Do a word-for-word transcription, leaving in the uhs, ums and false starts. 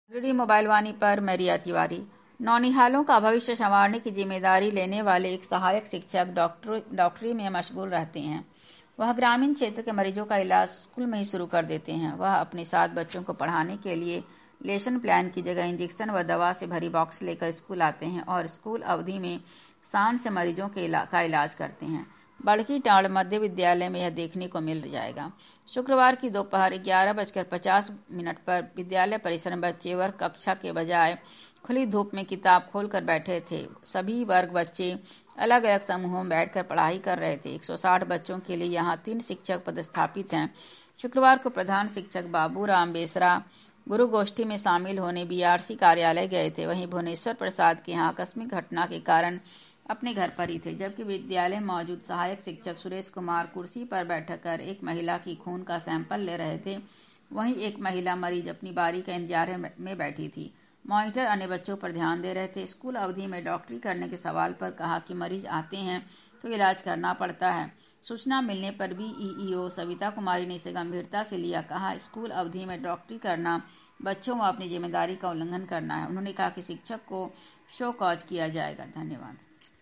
D mobile वाणी पर मैरिया तिवारी। नौनिहालों का भविष्य संवारने की जिम्मेदारी लेने वाले एक सहायक शिक्षक डॉक्टर डॉक्टरी में मशगूल रहते हैं। वह ग्रामीण क्षेत्र के मरीजों का इलाज स्कूल में ही शुरू कर देते हैं। वह अपने साथ बच्चों को पढ़ाने के लिए लेसन प्लान की जगह इंजेक्शन व दवा से भरी बॉक्स लेकर स्कूल आते हैं और स्कूल अवधि में शान से मरीजों के इला, का इलाज करते हैं। बड़की टाँड़ मध्य विद्यालय में यह देखने को मिल जाएगा। शुक्रवार की दोपहर ग्यारह बजकर पचास मिनट पर विद्यालय परिसर में बच्चे वर्ग कक्षा के बजाय खुली धूप में किताब खोलकर बैठे थे। सभी वर्ग बच्चे अलग अलग समूहों में बैठकर पढ़ाई कर रहे थे। एक सौ साठ बच्चों के लिए यहाँ तीन शिक्षक पदस्थापित हैं। शुक्रवार को प्रधान शिक्षक बाबूराम बेसरा गुरु गोष्ठी में शामिल होने बीआरसी कार्यालय गए थे। वहीं भुवनेश्वर प्रसाद के यहाँ आकस्मिक घटना के कारण अपने घर पर ही थे, जबकि विद्यालय में मौजूद सहायक शिक्षक सुरेश कुमार कुर्सी पर बैठकर एक महिला की खून का सैंपल ले रहे थे। वहीं एक महिला मरीज अपनी बारी का इंतजार में बैठी थी। मॉनिटर अन्य बच्चों पर ध्यान दे रहे थे। स्कूल अवधि में डॉक्टरी करने के सवाल पर कहा कि मरीज आते हैं तो इलाज करना पड़ता है। सूचना मिलने पर भी ईईओ सविता कुमारी ने इसे गंभीरता से लिया। कहा, स्कूल अवधि में डॉक्टरी करना बच्चों व अपनी जिम्मेदारी का उल्लंघन करना है। उन्होंने कहा कि शिक्षक को शो कॉज किया जाएगा। धन्यवाद।